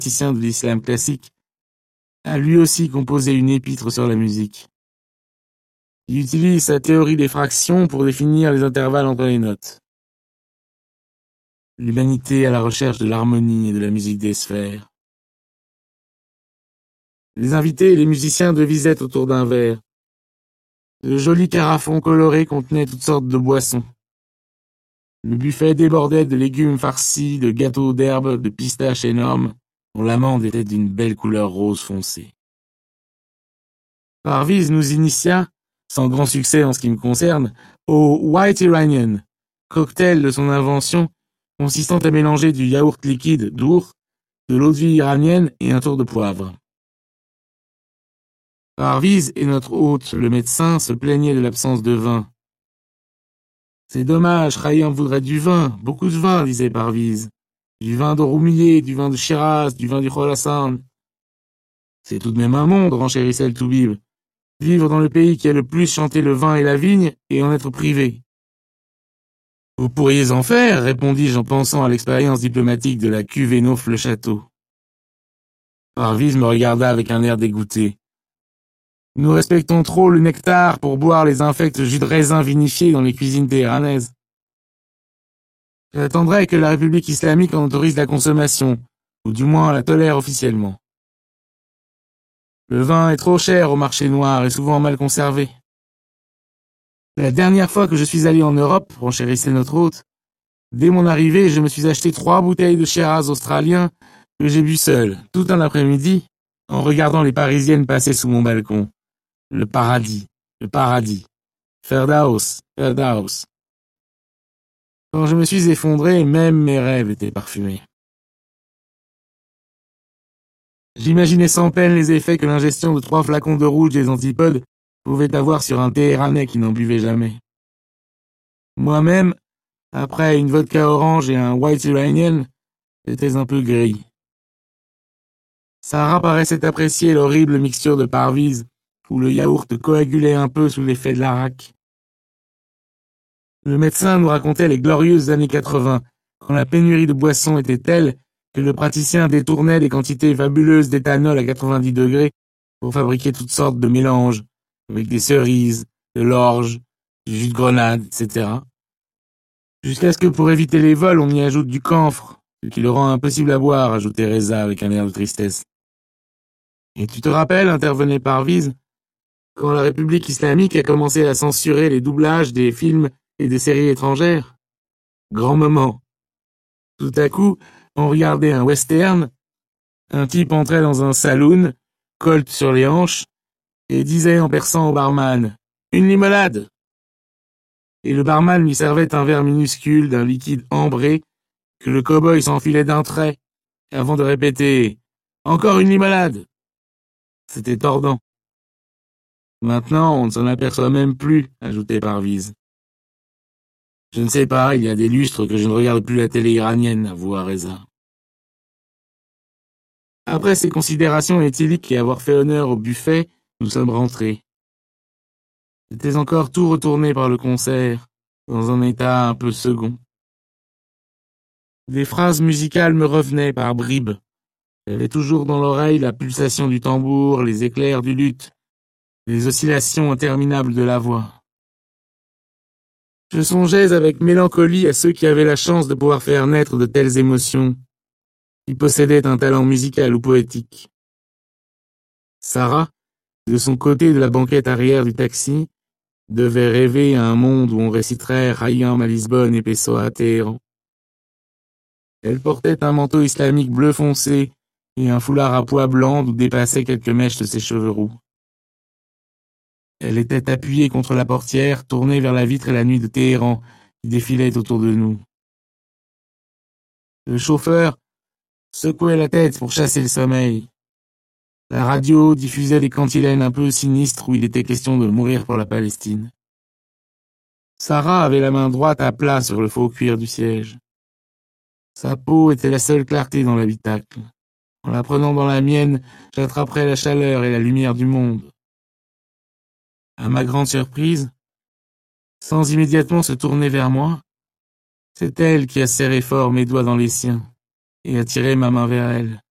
théoréticien de l'islam classique, a lui aussi composé une épître sur la musique. Il utilise sa théorie des fractions pour définir les intervalles entre les notes. L'humanité à la recherche de l'harmonie et de la musique des sphères. Les invités et les musiciens devisaient autour d'un verre. De jolis carafons colorés contenaient toutes sortes de boissons. Le buffet débordait de légumes farcis, de gâteaux d'herbes, de pistaches énormes, dont l'amande était d'une belle couleur rose foncé. Parviz nous initia, sans grand succès en ce qui me concerne, au White Iranian, cocktail de son invention, consistant à mélanger du yaourt liquide d'our, de l'eau de vie iranienne et un tour de poivre. Parviz et notre hôte, le médecin, se plaignaient de l'absence de vin. C'est dommage, Khayyam voudrait du vin, beaucoup de vin, disait Parviz. Du vin de Roumier, du vin de Shiraz, du vin du Khorasan. C'est tout de même un monde, renchérissait le Toubib. Vivre dans le pays qui a le plus chanté le vin et la vigne, et en être privé. Vous pourriez en faire, répondis-je en pensant à l'expérience diplomatique de la cuve Hénauf-le-Château. Parviz me regarda avec un air dégoûté. Nous respectons trop le nectar pour boire les infects jus de raisin vinifiés dans les cuisines téhéranaises. J'attendrai que la République islamique en autorise la consommation, ou du moins la tolère officiellement. Le vin est trop cher au marché noir et souvent mal conservé. La dernière fois que je suis allé en Europe, renchérissait notre hôte, dès mon arrivée, je me suis acheté 3 bouteilles de Shiraz australien que j'ai bu seul, tout un après-midi, en regardant les Parisiennes passer sous mon balcon. Le paradis, le paradis. Ferdaus, Ferdaus. Quand je me suis effondré, même mes rêves étaient parfumés. J'imaginais sans peine les effets que l'ingestion de 3 flacons de rouge des antipodes pouvait avoir sur un Téhéranais qui n'en buvait jamais. Moi-même, après une vodka orange et un White Iranian, j'étais un peu gris. Sarah paraissait apprécier l'horrible mixture de Parviz, où le yaourt coagulait un peu sous l'effet de l'arak. Le médecin nous racontait les glorieuses années 80, quand la pénurie de boissons était telle que le praticien détournait des quantités fabuleuses d'éthanol à 90 degrés pour fabriquer toutes sortes de mélanges, avec des cerises, de l'orge, du jus de grenade, etc. Jusqu'à ce que pour éviter les vols, on y ajoute du camphre, ce qui le rend impossible à boire, ajoutait Reza avec un air de tristesse. Et tu te rappelles, intervenait Parviz, quand la République islamique a commencé à censurer les doublages des films et des séries étrangères? Grand moment. Tout à coup, on regardait un western, un type entrait dans un saloon, colt sur les hanches, et disait en perçant au barman « Une limonade !» Et le barman lui servait un verre minuscule d'un liquide ambré que le cow-boy s'enfilait d'un trait, avant de répéter « Encore une limonade !» C'était tordant. Maintenant, on ne s'en aperçoit même plus, ajoutait Parviz. Je ne sais pas, il y a des lustres que je ne regarde plus la télé iranienne, avoua Reza. Après ces considérations éthyliques et avoir fait honneur au buffet, nous sommes rentrés. J'étais encore tout retourné par le concert, dans un état un peu second. Des phrases musicales me revenaient par bribes. J'avais toujours dans l'oreille la pulsation du tambour, les éclairs du luth, les oscillations interminables de la voix. Je songeais avec mélancolie à ceux qui avaient la chance de pouvoir faire naître de telles émotions, qui possédaient un talent musical ou poétique. Sarah, de son côté de la banquette arrière du taxi, devait rêver à un monde où on réciterait Khayyam à Lisbonne et Pessoa à Téhéran. Elle portait un manteau islamique bleu foncé et un foulard à pois blancs d'où dépassaient quelques mèches de ses cheveux roux. Elle était appuyée contre la portière, tournée vers la vitre et la nuit de Téhéran qui défilait autour de nous. Le chauffeur secouait la tête pour chasser le sommeil. La radio diffusait des cantilènes un peu sinistres où il était question de mourir pour la Palestine. Sarah avait la main droite à plat sur le faux cuir du siège. Sa peau était la seule clarté dans l'habitacle. En la prenant dans la mienne, j'attraperais la chaleur et la lumière du monde. À ma grande surprise, sans immédiatement se tourner vers moi, c'est elle qui a serré fort mes doigts dans les siens et a tiré ma main vers elle.